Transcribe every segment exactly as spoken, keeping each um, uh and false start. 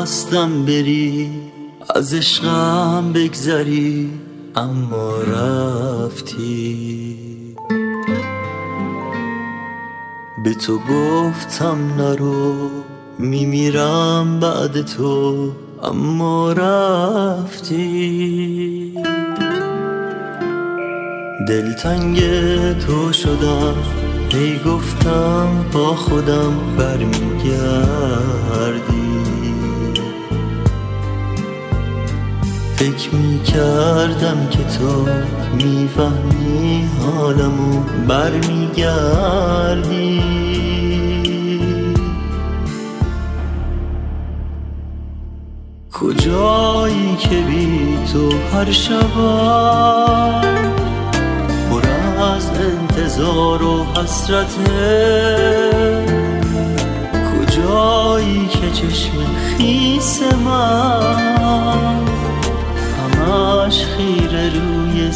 خواستم بری، از عشقم بگذری، اما رفتی. به تو گفتم نرو، میمیرم بعد تو، اما رفتی. دلتنگ تو شدم، هی گفتم با خودم برمیگردی. فکر میکردم که تو میفهمی حالمو، برمیگردی. کجایی که بی تو هر شبم پر از انتظار و حسرته؟ کجایی که چشم خیس من همش خیره روی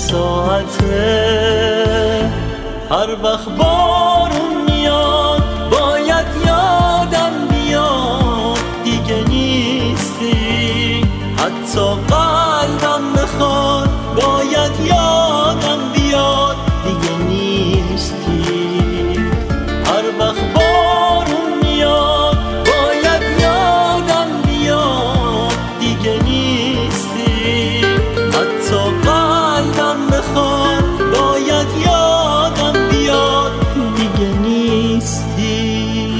ساعته؟ هر وقت بارون میاد باید یادم بیاد دیگه نیستی. حتی قلبم بخواد باید یادم بیاد دیگه نیستی. هر وقت بارون میاد باید یادم بیاد دیگه نیستی. حتی قلبم بخواد باید یادم بیاد دیگه نیستی.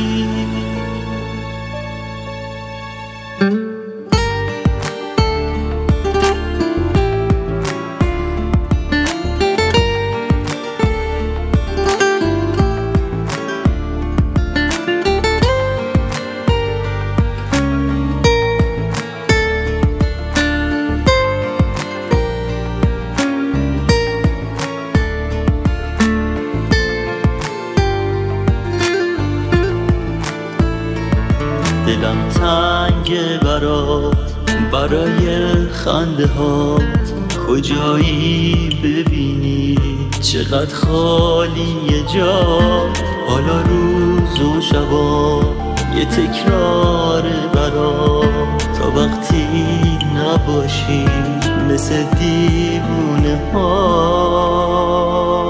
دلم تنگه برات، برای خنده هات. کجایی ببینی چقدر خالیه جات؟ حالا روز و شبا یه تکرار برات، تا وقتی نباشی مثل دیوونه ها.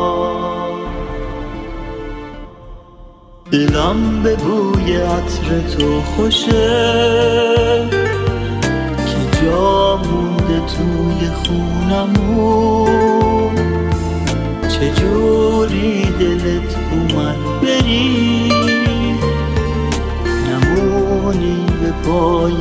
دلم به بوی عطر تو خوشه که جا مونده توی خونمون. چجوری دلت اومد بری، نمونی به پای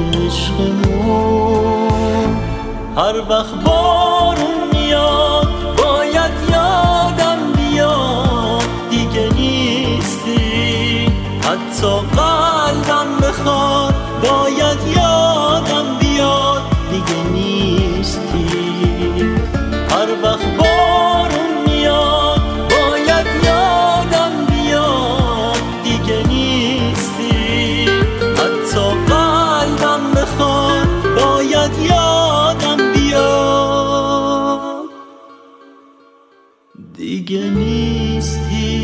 عشقمون. هر وقت بارون میاد باید یادم بیاد دیگه نیستی. حتی قلبم بخواد باید یادم بیاد دیگه نیستی. هر وقت بارون میاد باید یادم بیاد دیگه نیستی. حتی قلبم بخواد باید یادم بیاد دیگه نیستی.